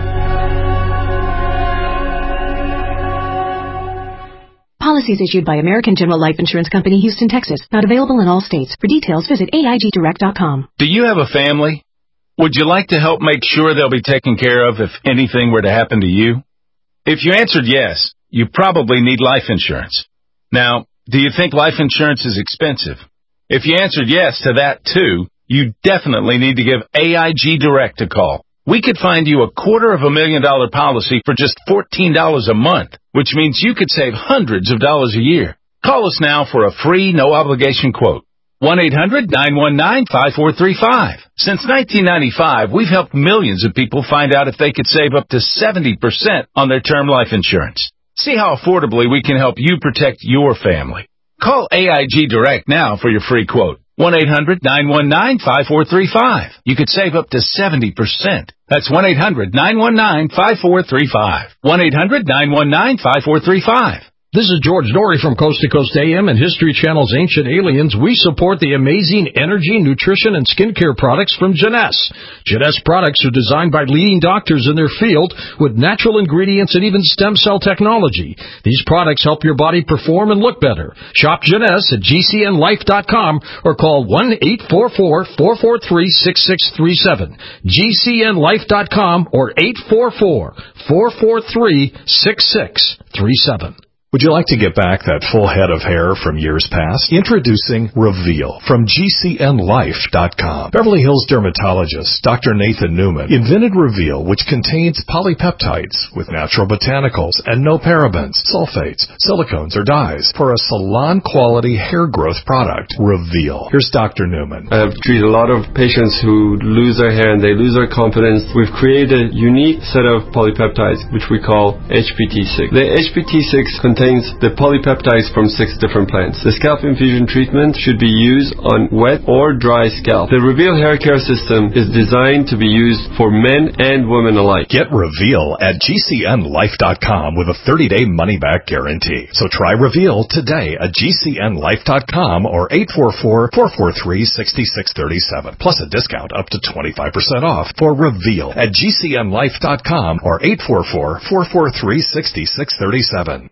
[SPEAKER 3] Policies issued by American General Life Insurance Company, Houston, Texas. Not available in all states. For details, visit A I G direct dot com.
[SPEAKER 4] Do you have a family? Would you like to help make sure they'll be taken care of if anything were to happen to you? If you answered yes, you probably need life insurance. Now, do you think life insurance is expensive? If you answered yes to that too, you definitely need to give A I G Direct a call. We could find you a quarter of a million dollar policy for just fourteen dollars a month, which means you could save hundreds of dollars a year. Call us now for a free, no-obligation quote. one eight hundred nine one nine five four three five. Since nineteen ninety-five, we've helped millions of people find out if they could save up to seventy percent on their term life insurance. See how affordably we can help you protect your family. Call A I G Direct now for your free quote. one eight hundred nine one nine five four three five. You could save up to seventy percent. That's one eight hundred nine one nine five four three five. one eight hundred nine one nine five four three five.
[SPEAKER 6] This is George Norrie from Coast to Coast A M and History Channel's Ancient Aliens. We support the amazing energy, nutrition, and skincare products from Jeunesse. Jeunesse products are designed by leading doctors in their field with natural ingredients and even stem cell technology. These products help your body perform and look better. Shop Jeunesse at G C N life dot com or call one eight four four, four four three, six six three seven. G C N life dot com or eight four four, four four three, six six three seven.
[SPEAKER 10] Would you like to get back that full head of hair from years past? Introducing Reveal from G C N life dot com. Beverly Hills dermatologist Doctor Nathan Newman invented Reveal, which contains polypeptides with natural botanicals and no parabens, sulfates, silicones, or dyes for a salon-quality hair growth product. Reveal. Here's Doctor Newman.
[SPEAKER 7] I have treated a lot of patients who lose their hair and they lose their confidence. We've created a unique set of polypeptides, which we call H P T six. The H P T six contains the polypeptides from six different plants. The scalp infusion treatment should be used on wet or dry scalp. The Reveal hair care system is designed to be used for men and women alike.
[SPEAKER 10] Get Reveal at G C N life dot com with a thirty-day money-back guarantee. So try Reveal today at G C N life dot com or eight four four, four four three, six six three seven. Plus a discount up to twenty-five percent off for Reveal at G C N life dot com or eight four four, four four three, six six three seven.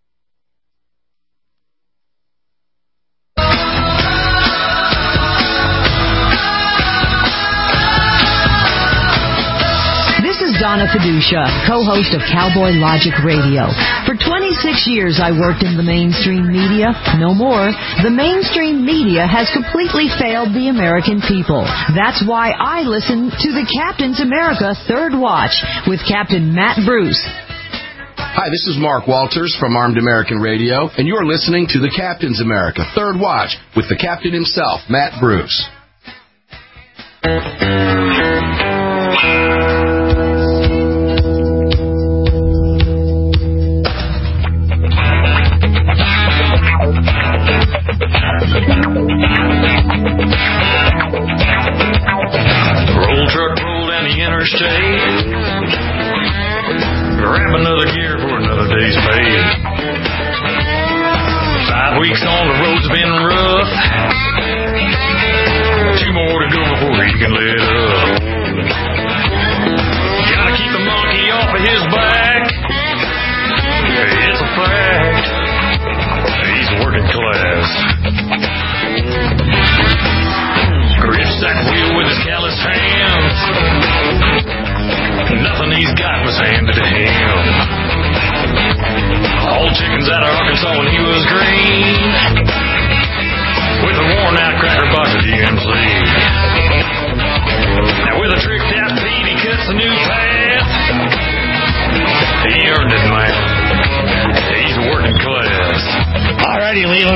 [SPEAKER 12] Donna Fiducia, co-host of Cowboy Logic Radio. For twenty-six years, I worked in the mainstream media. No more. The mainstream media has completely failed the American people. That's why I listen to the Captain's America Third Watch with Captain Matt Bruce.
[SPEAKER 8] Hi, this is Mark Walters from Armed American Radio, and you're listening to the Captain's America Third Watch with the Captain himself, Matt Bruce.
[SPEAKER 9] Roll truck roll down the interstate. Grab another gear for another day's pay. Five weeks on the road's been rough.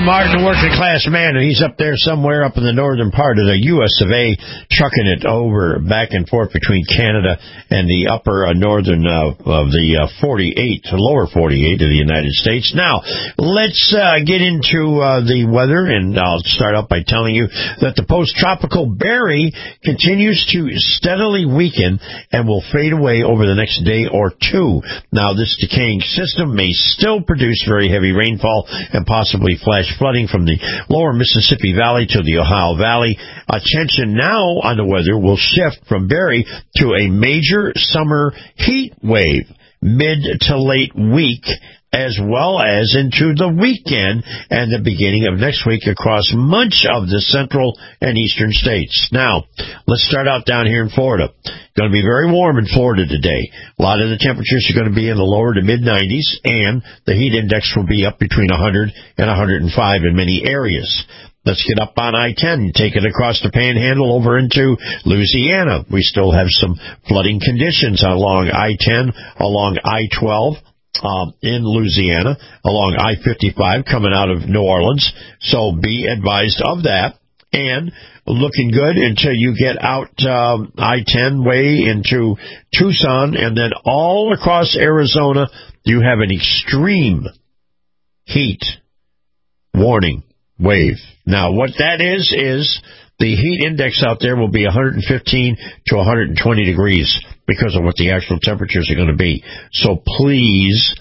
[SPEAKER 5] Martin, a working class man, and he's up there somewhere up in the northern part of the U S of A, trucking it over back and forth between Canada and the upper uh, northern uh, of the uh, forty-eight, lower forty-eight of the United States. Now, let's uh, get into uh, the weather, and I'll start out by telling you that the post-tropical Barry continues to steadily weaken and will fade away over the next day or two. Now, this decaying system may still produce very heavy rainfall and possibly flash flooding from the lower Mississippi Valley to the Ohio Valley. Attention now on the weather will shift from Barry to a major summer heat wave mid to late week, as well as into the weekend and the beginning of next week across much of the central and eastern states. Now, let's start out down here in Florida. Going to be very warm in Florida today. A lot of the temperatures are going to be in the lower to mid nineties, and the heat index will be up between one hundred and one hundred five in many areas. Let's get up on I ten, take it across the Panhandle over into Louisiana. We still have some flooding conditions along I ten, along I twelve, Um, in Louisiana, along I fifty-five coming out of New Orleans. So be advised of that. And looking good until you get out um, I ten way into Tucson, and then all across Arizona, you have an extreme heat warning wave. Now, what that is, is the heat index out there will be one hundred fifteen to one hundred twenty degrees because of what the actual temperatures are going to be. So please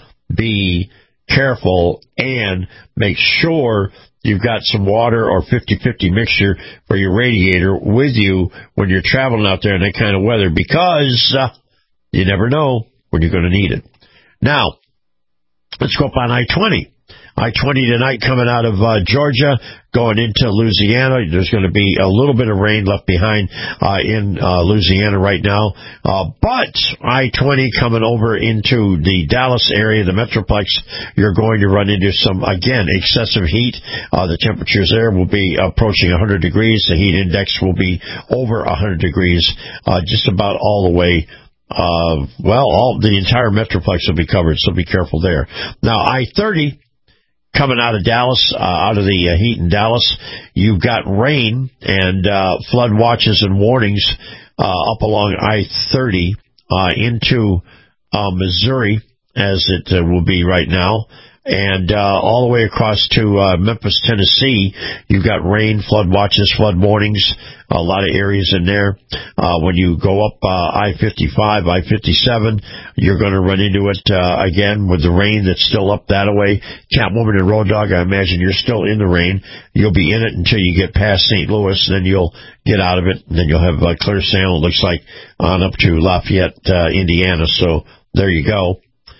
[SPEAKER 5] be careful and make sure you've got some water or fifty-fifty mixture for your radiator with you when you're traveling out there in that kind of weather, because uh, you never know when you're going to need it. Now, let's go up on I twenty. I twenty tonight coming out of uh, Georgia, going into Louisiana. There's going to be a little bit of rain left behind uh, in uh, Louisiana right now. Uh, but I twenty coming over into the Dallas area, the Metroplex, you're going to run into some, again, excessive heat. Uh, the temperatures there will be approaching one hundred degrees. The heat index will be over one hundred degrees, uh, just about all the way. Uh, well, all the entire Metroplex will be covered, so be careful there. Now, I thirty... coming out of Dallas, uh, out of the uh, heat in Dallas, you've got rain and uh, flood watches and warnings uh, up along I thirty uh, into uh, Missouri, as it uh, will be right now. And uh, all the way across to uh, Memphis, Tennessee, you've got rain, flood watches, flood warnings, a lot of areas in there. Uh, when you go up uh, I fifty-five, I fifty-seven, you're going to run into it uh, again with the rain that's still up that way. Catwoman and Road Dog, I imagine you're still in the rain. You'll be in it until you get past Saint Louis, and then you'll get out of it, and then you'll have uh, clear sail, it looks like, on up to Lafayette, uh, Indiana. So there you go.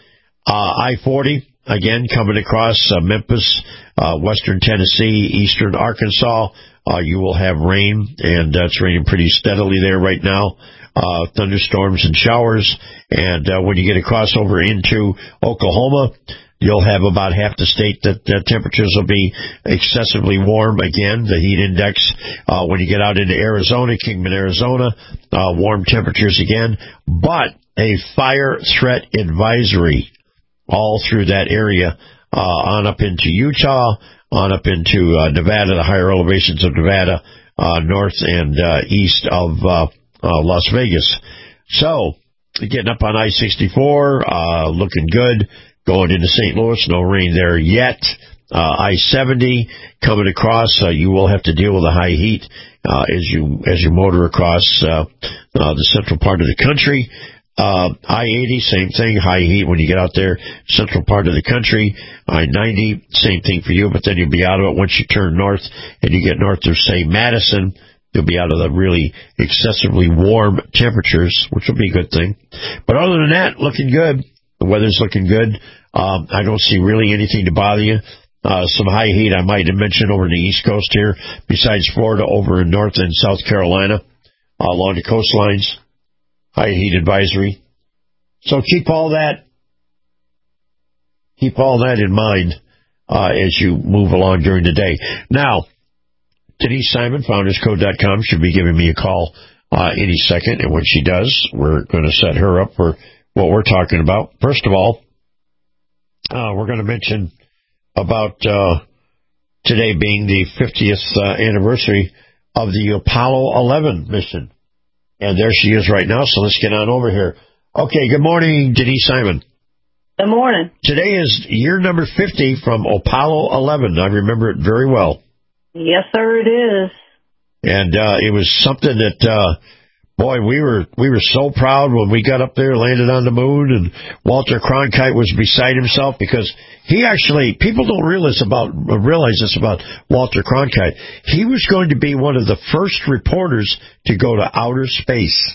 [SPEAKER 5] Uh, I forty. Again, coming across uh, Memphis, uh, western Tennessee, eastern Arkansas, uh, you will have rain, and uh, it's raining pretty steadily there right now. Uh, thunderstorms and showers. And uh, when you get across over into Oklahoma, you'll have about half the state that uh, temperatures will be excessively warm. Again, the heat index, uh, when you get out into Arizona, Kingman, Arizona, uh, warm temperatures again, but a fire threat advisory all through that area, uh, on up into Utah, on up into uh, Nevada, the higher elevations of Nevada, uh, north and uh, east of uh, uh, Las Vegas. So, getting up on I sixty-four, uh, looking good. Going into Saint Louis, no rain there yet. Uh, I seventy coming across, uh, you will have to deal with the high heat uh, as you as you motor across uh, uh, the central part of the country. Uh, I eighty, same thing, high heat when you get out there, central part of the country. I ninety, same thing for you, but then you'll be out of it once you turn north and you get north of, say, Madison. You'll be out of the really excessively warm temperatures, which will be a good thing. But other than that, looking good. The weather's looking good. Um, I don't see really anything to bother you. Uh, some high heat I might have mentioned over the East Coast here, besides Florida, over in North and South Carolina, uh, along the coastlines. High heat advisory. So keep all that, keep all that in mind uh, as you move along during the day. Now, Denise Simon, founders code dot com, should be giving me a call uh, any second, and when she does, we're going to set her up for what we're talking about. First of all, uh, we're going to mention about uh, today being the fiftieth uh, anniversary of the Apollo eleven mission. And there she is right now, so let's get on over here. Okay, good morning, Denise Simon.
[SPEAKER 11] Good morning.
[SPEAKER 5] Today is year number fifty from Apollo eleven. I remember it very well.
[SPEAKER 11] Yes, sir, it is.
[SPEAKER 5] And uh, it was something that, uh, boy, we were we were so proud when we got up there, landed on the moon, and Walter Cronkite was beside himself because he actually, people don't realize about realize this about Walter Cronkite. He was going to be one of the first reporters to go to outer space.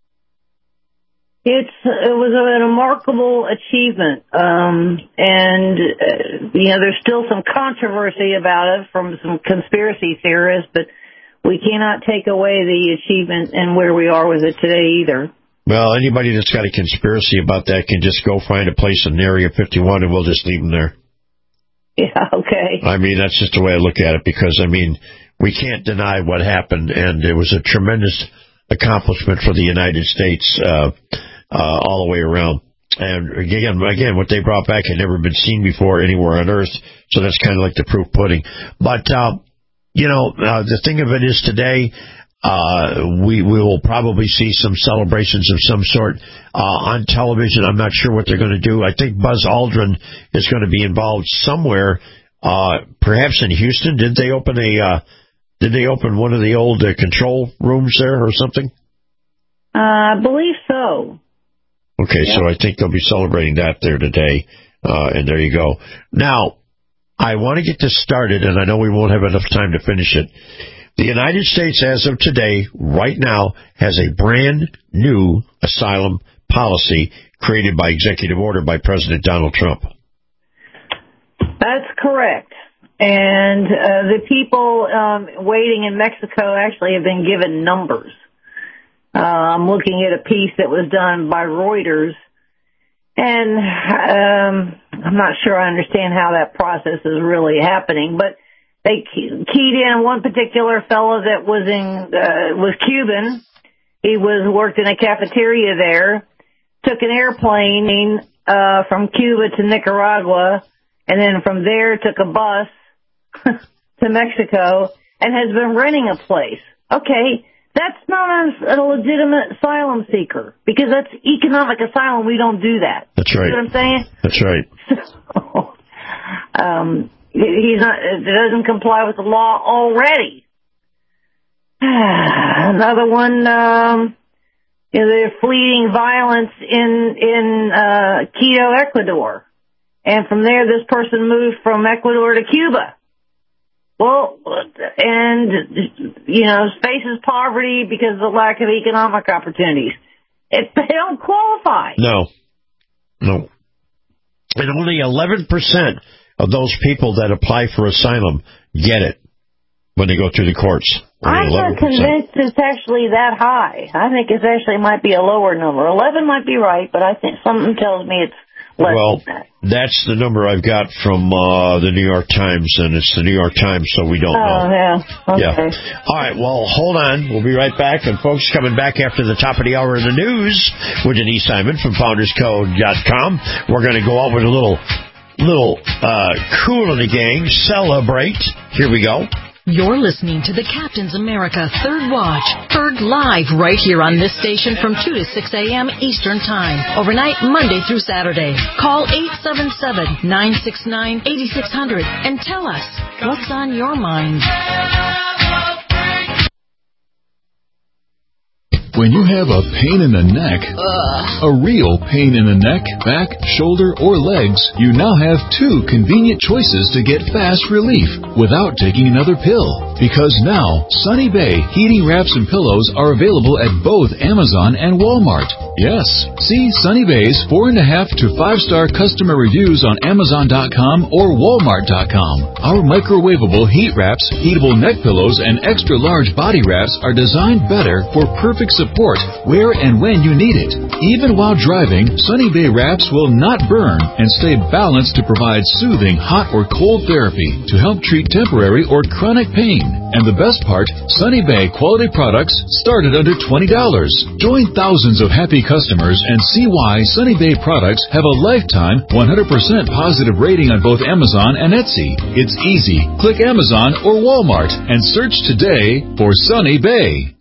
[SPEAKER 11] It's it was a remarkable achievement, um, and uh, you know there's still some controversy about it from some conspiracy theorists, but we cannot take away the achievement and where we are with it today either.
[SPEAKER 5] Well, anybody that's got a conspiracy about that can just go find a place in Area fifty-one, and we'll just leave them there.
[SPEAKER 11] Yeah, okay.
[SPEAKER 5] I mean, that's just the way I look at it, because I mean, we can't deny what happened, and it was a tremendous accomplishment for the United States. Uh, Uh, all the way around. And again, again, what they brought back had never been seen before anywhere on Earth, so that's kind of like the proof pudding. But, uh, you know, uh, the thing of it is today, uh, we, we will probably see some celebrations of some sort uh, on television. I'm not sure what they're going to do. I think Buzz Aldrin is going to be involved somewhere, uh, perhaps in Houston. Did they open a, uh, did they open one of the old uh, control rooms there or something?
[SPEAKER 11] Uh, I believe so.
[SPEAKER 5] Okay, yeah. So I think they'll be celebrating that there today, uh, and there you go. Now, I want to get this started, and I know we won't have enough time to finish it. The United States, as of today, right now, has a brand new asylum policy created by executive order by President Donald Trump.
[SPEAKER 11] That's correct. And uh, the people um, waiting in Mexico actually have been given numbers. Uh, I'm looking at a piece that was done by Reuters, and um, I'm not sure I understand how that process is really happening, but they keyed in one particular fellow that was in uh, was Cuban. He was worked in a cafeteria there, took an airplane uh, from Cuba to Nicaragua, and then from there took a bus to Mexico, and has been renting a place. Okay. That's not a legitimate asylum seeker, because that's economic asylum. We don't do that.
[SPEAKER 5] That's right.
[SPEAKER 11] You know what I'm saying?
[SPEAKER 5] That's right.
[SPEAKER 11] So, um, he's not, it doesn't comply with the law already. Another one, um, you know, the fleeting violence in, in, uh, Quito, Ecuador. And from there, this person moved from Ecuador to Cuba. Well, and, you know, faces poverty because of the lack of economic opportunities. It, they don't qualify.
[SPEAKER 5] No. No. And only eleven percent of those people that apply for asylum get it when they go through the courts.
[SPEAKER 11] I'm not convinced it's actually that high. I think it actually might be a lower number. eleven might be right, but I think something tells me it's less
[SPEAKER 5] well,
[SPEAKER 11] than that.
[SPEAKER 5] That's the number I've got from uh, the New York Times, and it's the New York Times, so we don't
[SPEAKER 11] oh,
[SPEAKER 5] know.
[SPEAKER 11] Oh, yeah. Okay.
[SPEAKER 5] Yeah. All right, well, hold on. We'll be right back. And, folks, coming back after the top of the hour in the news with Denise Simon from Founders Code dot com. We're going to go out with a little, little uh, Kool in the Gang celebrate. Here we go.
[SPEAKER 12] You're listening to the Captain's America Third Watch, heard live right here on this station from two to six a.m. Eastern Time, overnight Monday through Saturday. Call eight seven seven, nine six nine, eight six zero zero and tell us what's on your mind.
[SPEAKER 13] When you have a pain in the neck, Ugh. a real pain in the neck, back, shoulder, or legs, you now have two convenient choices to get fast relief without taking another pill. Because now, Sunny Bay heating wraps and pillows are available at both Amazon and Walmart. Yes, see Sunny Bay's four and a half to five star customer reviews on Amazon dot com or Walmart dot com. Our microwavable heat wraps, heatable neck pillows, and extra large body wraps are designed better for perfect support where and when you need it. Even while driving, Sunny Bay wraps will not burn and stay balanced to provide soothing hot or cold therapy to help treat temporary or chronic pain. And the best part, Sunny Bay quality products start at under twenty dollars. Join thousands of happy customers and see why Sunny Bay products have a lifetime one hundred percent positive rating on both Amazon and Etsy. It's easy. Click Amazon or Walmart and search today for Sunny Bay.